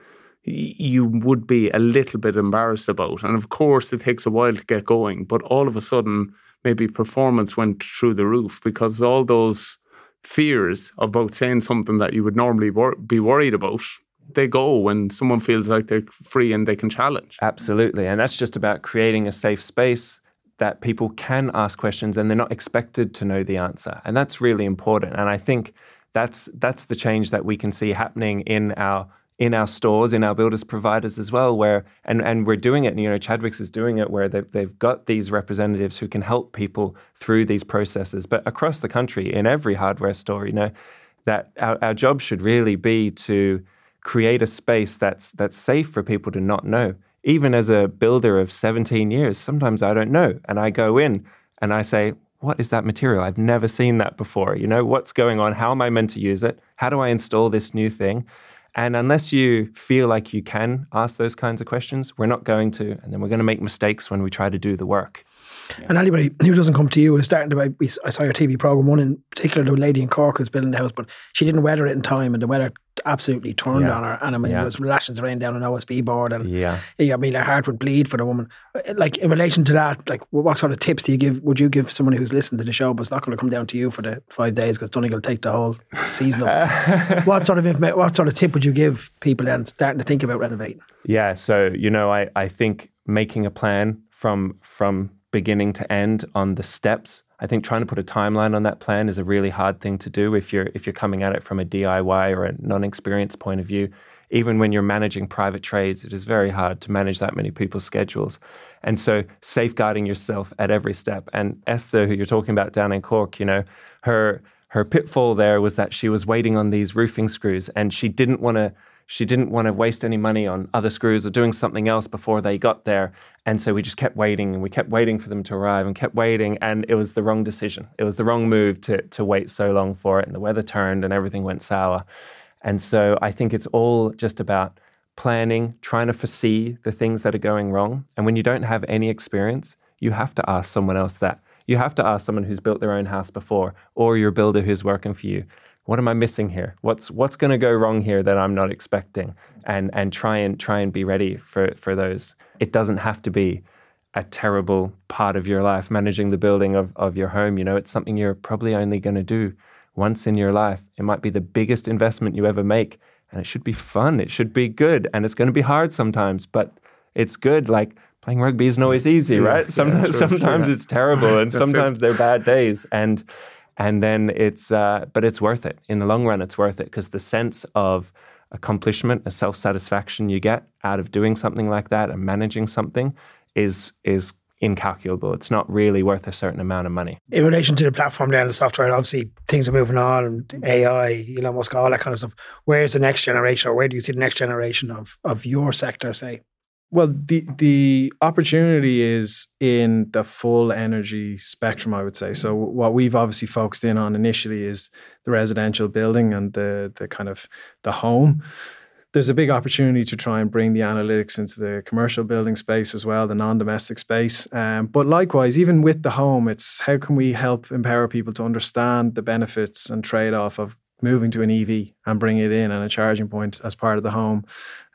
y- you would be a little bit embarrassed about. And of course, it takes a while to get going, but all of a sudden, maybe performance went through the roof because all those fears about saying something that you would normally wor- be worried about, they go when someone feels like they're free and they can challenge. Absolutely. And that's just about creating a safe space that people can ask questions and they're not expected to know the answer. And that's really important. And I think that's that's the change that we can see happening in our in our stores, in our builders providers as well, where and, and we're doing it, and you know, Chadwicks is doing it where they've, they've got these representatives who can help people through these processes. But across the country, in every hardware store, you know, that our, our job should really be to create a space that's that's safe for people to not know. Even as a builder of seventeen years, sometimes I don't know. And I go in and I say, what is that material? I've never seen that before. You know, what's going on? How am I meant to use it? How do I install this new thing? And unless you feel like you can ask those kinds of questions, we're not going to. And then we're going to make mistakes when we try to do the work. Yeah. And anybody who doesn't come to you is starting to, we, I saw your T V programme, one in particular, the lady in Cork who's building the house, but she didn't weather it in time and the weather absolutely turned yeah. on her. And I mean, yeah. it was lashings of rain down an O S B board. And yeah. I mean, her heart would bleed for the woman. Like, in relation to that, like, what sort of tips do you give, would you give someone who's listened to the show, but it's not going to come down to you for the five days because Donegal will take the whole season up. what sort of informa- what sort of tip would you give people then starting to think about renovating? Yeah, so, you know, I, I think making a plan from from beginning to end on the steps. I think trying to put a timeline on that plan is a really hard thing to do if you're if you're coming at it from a D I Y or a non-experienced point of view. Even when you're managing private trades, it is very hard to manage that many people's schedules. And so safeguarding yourself at every step. And Esther, who you're talking about down in Cork, you know, her her pitfall there was that she was waiting on these roofing screws and she didn't want to She didn't want to waste any money on other screws or doing something else before they got there. And so we just kept waiting and we kept waiting for them to arrive and kept waiting. And it was the wrong decision. It was the wrong move to to wait so long for it. And the weather turned and everything went sour. And so I think it's all just about planning, trying to foresee the things that are going wrong. And when you don't have any experience, you have to ask someone else that. You have to ask someone who's built their own house before, or your builder who's working for you. What am I missing here? What's what's going to go wrong here that I'm not expecting? And and try and try and be ready for, for those. It doesn't have to be a terrible part of your life, managing the building of, of your home. You know, it's something you're probably only going to do once in your life. It might be the biggest investment you ever make, and it should be fun. It should be good, and it's going to be hard sometimes, but it's good. Like playing rugby isn't always easy, yeah, right? Sometimes yeah, sure, sometimes yeah. it's terrible, and sometimes it. they're bad days, and. And then it's, uh, but it's worth it. In the long run, it's worth it because the sense of accomplishment, a self-satisfaction you get out of doing something like that and managing something is is incalculable. It's not really worth a certain amount of money. In relation to the platform then, the software, obviously things are moving on, and A I, Elon Musk, all that kind of stuff. Where's the next generation, or where do you see the next generation of of your sector, say? Well, the the opportunity is in the full energy spectrum, I would say. So what we've obviously focused in on initially is the residential building and the the kind of the home. There's a big opportunity to try and bring the analytics into the commercial building space as well, the non-domestic space. Um, but likewise, even with the home, it's how can we help empower people to understand the benefits and trade-off of moving to an E V and bring it in and a charging point as part of the home.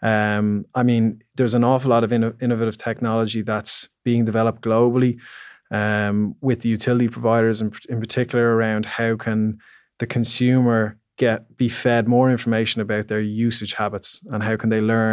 Um, I mean, there's an awful lot of inno- innovative technology that's being developed globally um, with the utility providers in, in particular around how can the consumer get be fed more information about their usage habits and how can they learn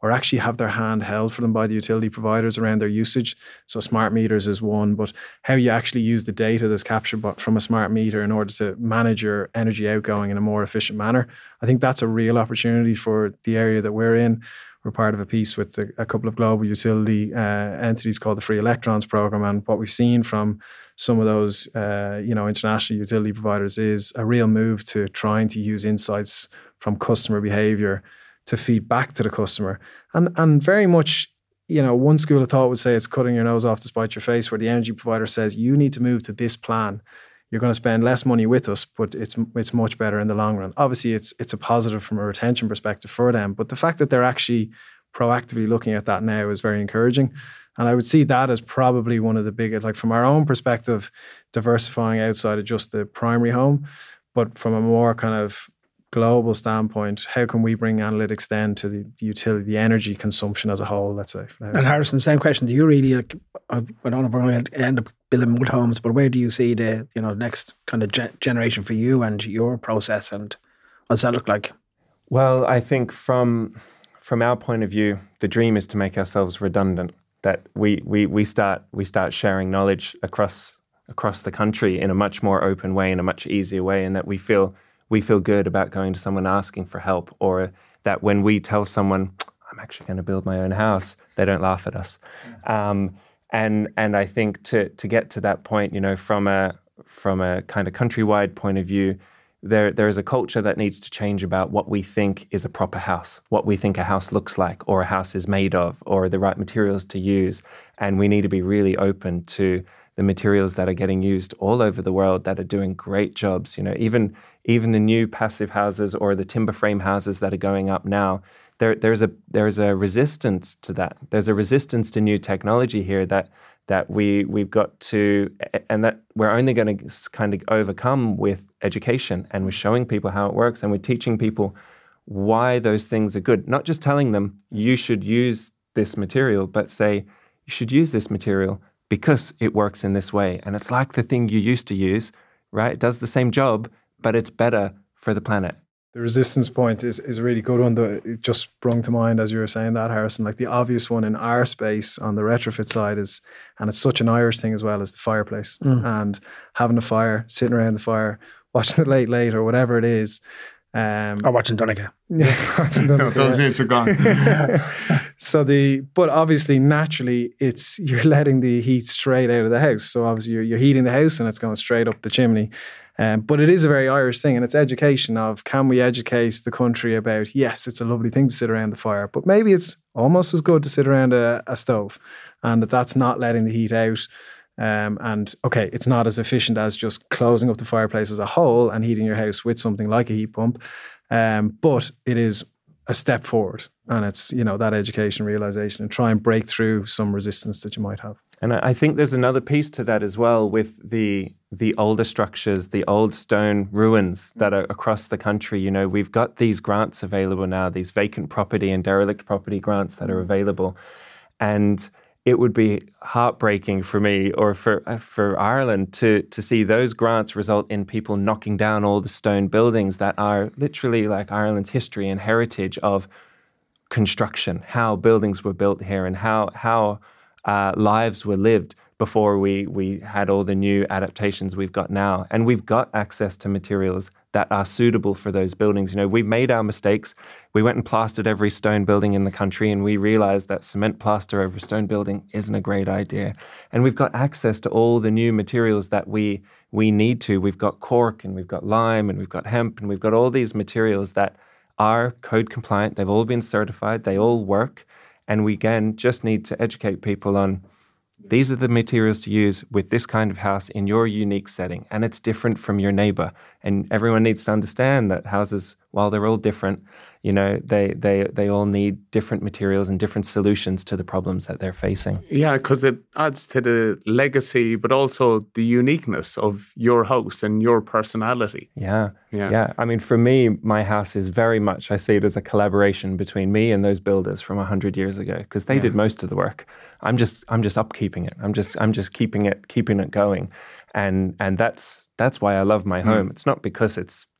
or actually have their hand held for them by the utility providers around their usage. So smart meters is one, but how you actually use the data that's captured from a smart meter in order to manage your energy outgoing in a more efficient manner. I think that's a real opportunity for the area that we're in. We're part of a piece with a, a couple of global utility uh, entities called the Free Electrons Program. And what we've seen from some of those, uh, you know, international utility providers is a real move to trying to use insights from customer behavior to feed back to the customer. And, and very much, you know, one school of thought would say it's cutting your nose off to spite your face, where the energy provider says, you need to move to this plan. You're going to spend less money with us, but it's it's much better in the long run. Obviously, it's it's a positive from a retention perspective for them. But the fact that they're actually proactively looking at that now is very encouraging. And I would see that as probably one of the biggest, like from our own perspective, diversifying outside of just the primary home. But from a more kind of global standpoint, how can we bring analytics then to the, the utility, the energy consumption as a whole, let's say. And Harrison, same question. Do you really, like, I don't know if we're going to end up building more homes, but where do you see the, you know, next kind of ge- generation for you and your process, and what does that look like? Well, I think from from our point of view, the dream is to make ourselves redundant, that we we we start we start sharing knowledge across across the country in a much more open way, in a much easier way, and that we feel we feel good about going to someone asking for help, or that when we tell someone, I'm actually going to build my own house, they don't laugh at us. Yeah. Um, and and I think to to get to that point, you know, from a from a kind of countrywide point of view, there there is a culture that needs to change about what we think is a proper house, what we think a house looks like, or a house is made of, or the right materials to use. And we need to be really open to the materials that are getting used all over the world that are doing great jobs. You know, even even the new passive houses or the timber frame houses that are going up now, there there's a there's a resistance to that. There's a resistance to new technology here that that we we've got to, and that we're only going to kind of overcome with education, and we're showing people how it works, and we're teaching people why those things are good. Not just telling them you should use this material, but say you should use this material because it works in this way. And it's like the thing you used to use, right? It does the same job, but it's better for the planet. The resistance point is, is a really good one. That it just sprung to mind as you were saying that, Harrison. Like the obvious one in our space on the retrofit side is, and it's such an Irish thing as well, is the fireplace. Mm. And having a fire, sitting around the fire, watching the Late Late or whatever it is. Um, or watching Donegal. Yeah, watching Donegal. No, those days are gone. So the, but obviously, naturally, it's you're letting the heat straight out of the house. So obviously, you're, you're heating the house and it's going straight up the chimney. Um, but it is a very Irish thing, and it's education of, can we educate the country about, yes, it's a lovely thing to sit around the fire, but maybe it's almost as good to sit around a, a stove, and that that's not letting the heat out. Um, and okay, it's not as efficient as just closing up the fireplace as a whole and heating your house with something like a heat pump. Um, but it is a step forward, and it's, you know, that education realization and try and break through some resistance that you might have. And I think there's another piece to that as well with the the older structures, the old stone ruins that are across the country. You know, we've got these grants available now, these vacant property and derelict property grants that are available. And it would be heartbreaking for me or for for Ireland to to see those grants result in people knocking down all the stone buildings that are literally like Ireland's history and heritage of construction, how buildings were built here and how how uh, lives were lived before we we had all the new adaptations we've got now. And we've got access to materials that are suitable for those buildings. You know, we made our mistakes. We went and plastered every stone building in the country, and we realized that cement plaster over a stone building isn't a great idea. And we've got access to all the new materials that we we need to. We've got cork, and we've got lime, and we've got hemp, and we've got all these materials that are code compliant. They've all been certified. They all work. And we, again, just need to educate people on, these are the materials to use with this kind of house in your unique setting. And it's different from your neighbor. And everyone needs to understand that houses, while they're all different, you know, they they they all need different materials and different solutions to the problems that they're facing. Yeah, because it adds to the legacy, but also the uniqueness of your house and your personality. Yeah, yeah. Yeah. I mean, for me, my house is very much, I see it as a collaboration between me and those builders from one hundred years ago, because they yeah. did most of the work. I'm just I'm just upkeeping it. I'm just I'm just keeping it keeping it going. And and that's that's why I love my home. Mm. It's not because it's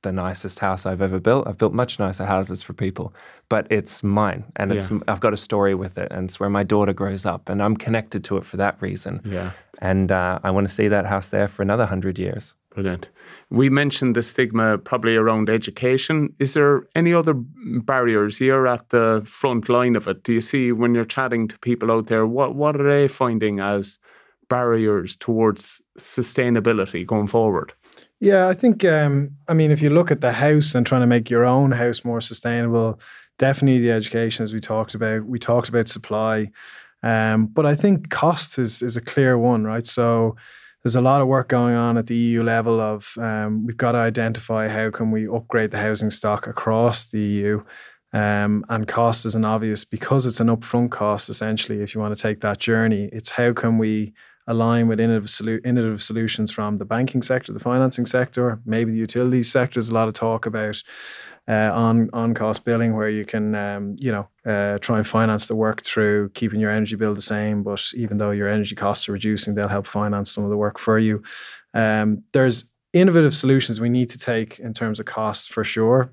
the nicest house I've ever built. I've built much nicer houses for people, but it's mine, and it's yeah. I've got a story with it, and it's where my daughter grows up, and I'm connected to it for that reason. Yeah, and uh, I want to see that house there for another hundred years. Brilliant. We mentioned the stigma probably around education. Is there any other barriers? You're at the front line of it. Do you see when you're chatting to people out there, what what are they finding as barriers towards sustainability going forward? Yeah, I think, um, I mean, if you look at the house and trying to make your own house more sustainable, definitely the education, as we talked about. We talked about supply, um, but I think cost is is a clear one, right? So there's a lot of work going on at the E U level of um, we've got to identify how can we upgrade the housing stock across the E U. Um, and cost is an obvious, because it's an upfront cost, essentially, if you want to take that journey. It's how can we align with innovative, solu- innovative solutions from the banking sector, the financing sector, maybe the utilities sector. There's a lot of talk about uh, on, on cost billing, where you can, um, you know, uh, try and finance the work through keeping your energy bill the same, but even though your energy costs are reducing, they'll help finance some of the work for you. Um, there's innovative solutions we need to take in terms of cost for sure.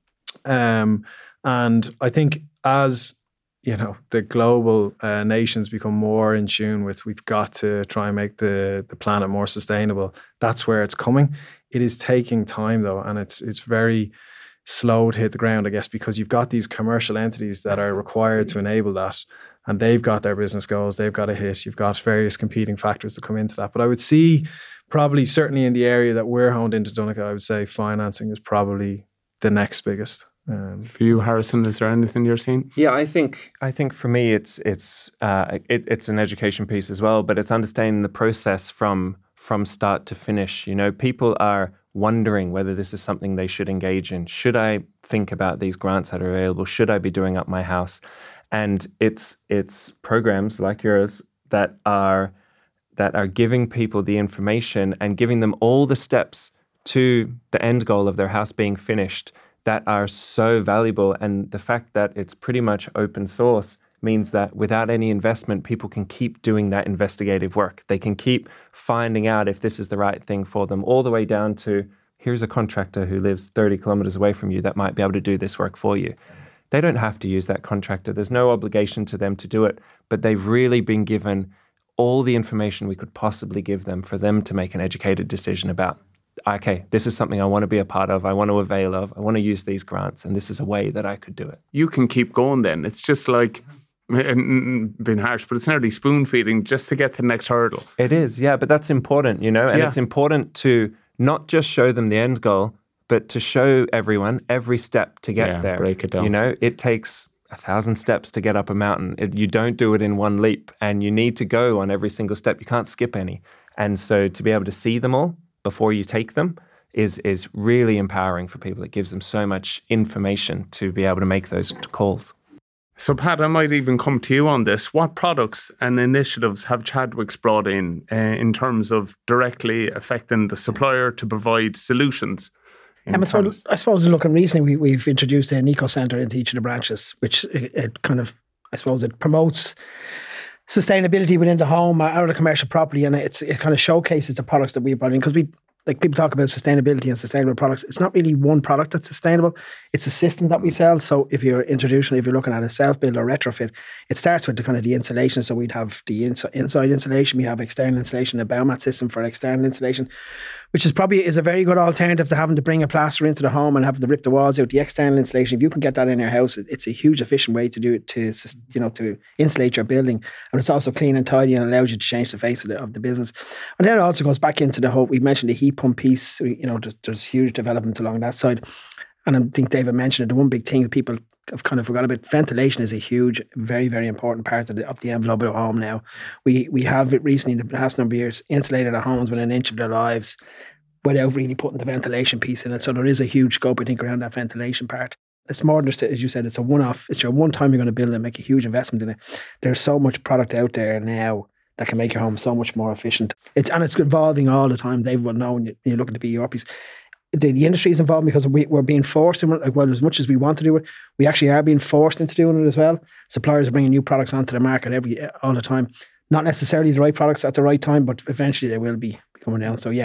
Um, and I think as you know, the global uh, nations become more in tune with, we've got to try and make the, the planet more sustainable. That's where it's coming. It is taking time though, and it's it's very slow to hit the ground, I guess, because you've got these commercial entities that are required to enable that, and they've got their business goals, they've got to hit. You've got various competing factors that come into that. But I would see probably, certainly in the area that we're honed into Donnchadh, I would say financing is probably the next biggest. Um, for you, Harrison, is there anything you're seeing? Yeah, I think I think for me, it's it's uh, it, it's an education piece as well, but it's understanding the process from from start to finish. You know, people are wondering whether this is something they should engage in. Should I think about these grants that are available? Should I be doing up my house? And it's it's programs like yours that are that are giving people the information and giving them all the steps to the end goal of their house being finished, that are so valuable. And the fact that it's pretty much open source means that without any investment, people can keep doing that investigative work. They can keep finding out if this is the right thing for them, all the way down to, here's a contractor who lives thirty kilometers away from you that might be able to do this work for you. They don't have to use that contractor. There's no obligation to them to do it, but they've really been given all the information we could possibly give them for them to make an educated decision about, okay, this is something I want to be a part of, I want to avail of, I want to use these grants, and this is a way that I could do it. You can keep going then. It's just like, being harsh, but it's nearly spoon feeding just to get to the next hurdle. It is, yeah, but that's important, you know, and yeah. It's important to not just show them the end goal, but to show everyone every step to get yeah, there. Break it down. You know, it takes a thousand steps to get up a mountain. It, you don't do it in one leap, and you need to go on every single step. You can't skip any. And so to be able to see them all before you take them is is really empowering for people. It gives them so much information to be able to make those calls. So Pat, I might even come to you on this. What products and initiatives have Chadwicks brought in uh, in terms of directly affecting the supplier to provide solutions? Um, I, suppose, I suppose looking recently, we, we've introduced an eco centre into each of the branches, which it, it kind of, I suppose, it promotes sustainability within the home or out of the commercial property, and it's, it kind of showcases the products that we brought in, because we, like people talk about sustainability and sustainable products. It's not really one product that's sustainable. It's a system that we sell. So if you're introducing, if you're looking at a self-build or retrofit, it starts with the kind of the insulation. So we'd have the ins- inside insulation, we have external insulation, a Baumat system for external insulation, which is probably is a very good alternative to having to bring a plaster into the home and having to rip the walls out. The external insulation, if you can get that in your house, it's a huge efficient way to do it, to, you know, to insulate your building. And it's also clean and tidy and allows you to change the face of the, of the business. And then it also goes back into the whole, we mentioned the heat pump piece. You know, there's, there's huge developments along that side. And I think David mentioned it, the one big thing that people have kind of forgot about, ventilation is a huge, very, very important part of the, of the envelope of a home now. We we have it recently, in the past number of years, insulated our homes within an inch of their lives without really putting the ventilation piece in it. So there is a huge scope, I think, around that ventilation part. It's more than just, as you said, it's a one-off. It's your one time you're going to build it and make a huge investment in it. There's so much product out there now that can make your home so much more efficient. It's and it's evolving all the time. Dave will know when you, you look at the B E R piece. The, the industry is involved because we, we're being forced in it. Like, well, as much as we want to do it, we actually are being forced into doing it as well. Suppliers are bringing new products onto the market every all the time. Not necessarily the right products at the right time, but eventually they will be coming down. So yeah.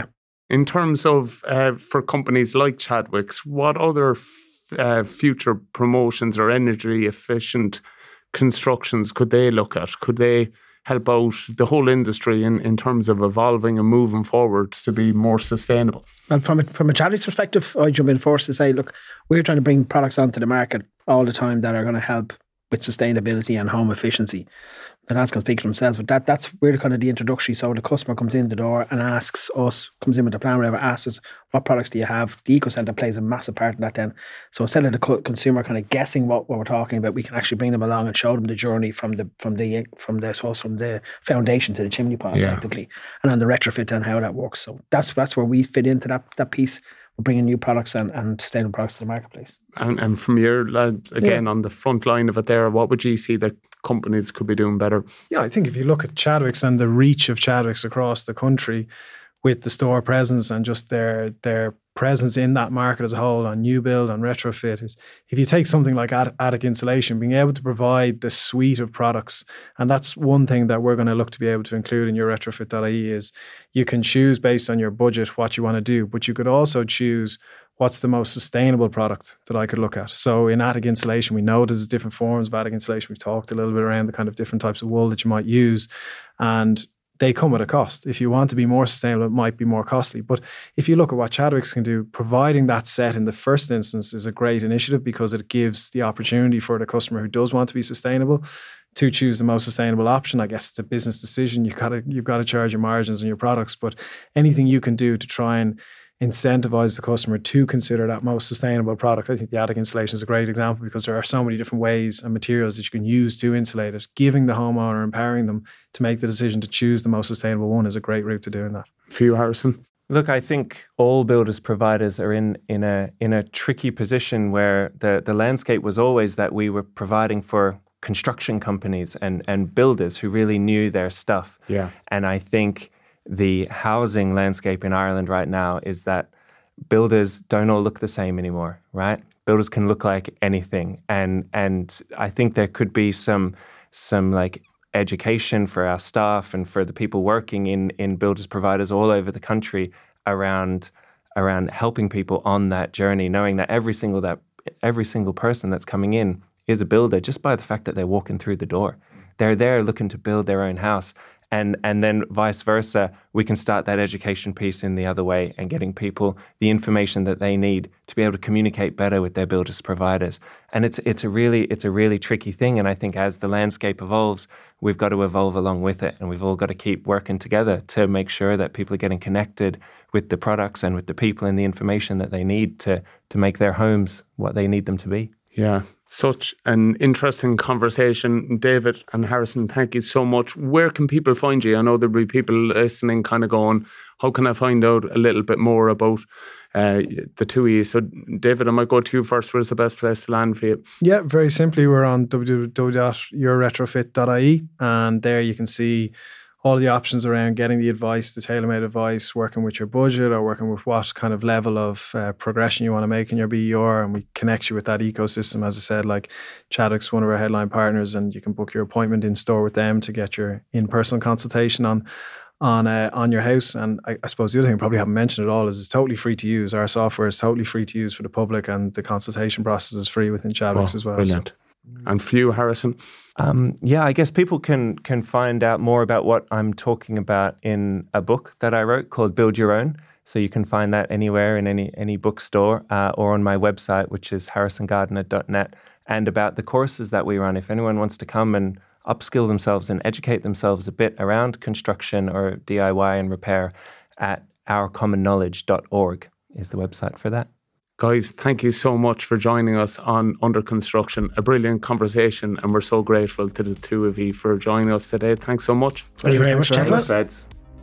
In terms of, uh, for companies like Chadwicks, what other f- uh, future promotions or energy efficient constructions could they look at? Could they help out the whole industry in, in terms of evolving and moving forward to be more sustainable? And from a, from a Chadwicks perspective, I jump in first to say, look, we're trying to bring products onto the market all the time that are going to help with sustainability and home efficiency. The lads can speak for themselves, but that that's we're kind of the introductory. So the customer comes in the door and asks us, comes in with a plan, whatever, asks us, what products do you have? The Eco Centre plays a massive part in that then. So instead of the co- consumer kind of guessing what, what we're talking about, we can actually bring them along and show them the journey from the from the from the I suppose from the foundation to the chimney pot, yeah. effectively, and on the retrofit and how that works. So that's that's where we fit into that that piece. We're bringing new products and, and sustainable products to the marketplace. And and from your lads, again, yeah. on the front line of it there, what would you see that companies could be doing better? Yeah, I think if you look at Chadwicks and the reach of Chadwicks across the country with the store presence and just their their presence in that market as a whole on new build, on retrofit, is if you take something like Attic Insulation, being able to provide the suite of products, and that's one thing that we're going to look to be able to include in your retrofit dot I E is you can choose based on your budget what you want to do, but you could also choose what's the most sustainable product that I could look at. So in Attic Insulation, we know there's different forms of Attic Insulation. We've talked a little bit around the kind of different types of wool that you might use, and they come at a cost. If you want to be more sustainable, it might be more costly. But if you look at what Chadwicks can do, providing that set in the first instance is a great initiative because it gives the opportunity for the customer who does want to be sustainable to choose the most sustainable option. I guess it's a business decision. You've got to, you've got to charge your margins on your products, but anything you can do to try and incentivize the customer to consider that most sustainable product. I think the Attic Insulation is a great example because there are so many different ways and materials that you can use to insulate it. Giving the homeowner, empowering them to make the decision to choose the most sustainable one is a great route to doing that. For you, Harrison? Look, I think all builders providers are in in a in a tricky position where the, the landscape was always that we were providing for construction companies and, and builders who really knew their stuff. Yeah. And I think the housing landscape in Ireland right now is that builders don't all look the same anymore, right? Builders can look like anything. And and I think there could be some some like education for our staff and for the people working in in builders providers all over the country around around helping people on that journey, knowing that every single that every single person that's coming in is a builder just by the fact that they're walking through the door. They're there looking to build their own house. And and then vice versa, we can start that education piece in the other way and getting people the information that they need to be able to communicate better with their builders providers. And it's it's a really it's a really tricky thing. And I think as the landscape evolves, we've got to evolve along with it. And we've all got to keep working together to make sure that people are getting connected with the products and with the people and the information that they need to to make their homes what they need them to be. Yeah. Such an interesting conversation. David and Harrison, thank you so much. Where can people find you? I know there'll be people listening kind of going, how can I find out a little bit more about uh, the two of you? So David, I might go to you first. Where's the best place to land for you? Yeah, very simply, we're on w w w dot your retrofit dot I E, and there you can see all the options around getting the advice, the tailor-made advice, working with your budget or working with what kind of level of uh, progression you want to make in your B E R. And we connect you with that ecosystem. As I said, like Chadwicks, one of our headline partners, and you can book your appointment in store with them to get your in-person consultation on on uh, on your house. And I, I suppose the other thing I probably haven't mentioned at all is it's totally free to use. Our software is totally free to use for the public, and the consultation process is free within Chadwicks oh, as well. Brilliant. So. And for you, Harrison? Um, yeah, I guess people can can find out more about what I'm talking about in a book that I wrote called Build Your Own. So you can find that anywhere in any any bookstore uh, or on my website, which is harrison gardner dot net, and about the courses that we run. If anyone wants to come and upskill themselves and educate themselves a bit around construction or D I Y and repair, at our common knowledge dot org is the website for that. Guys, thank you so much for joining us on Under Construction. A brilliant conversation, and we're so grateful to the two of you for joining us today. Thanks so much. Thank you very much, Thanks.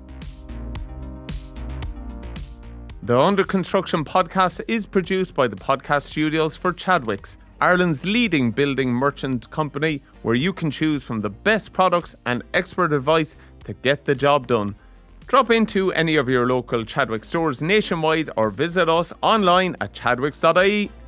The Under Construction podcast is produced by the Podcast Studios for Chadwicks, Ireland's leading building merchant company, where you can choose from the best products and expert advice to get the job done. Drop into any of your local Chadwicks stores nationwide or visit us online at chadwicks dot I E.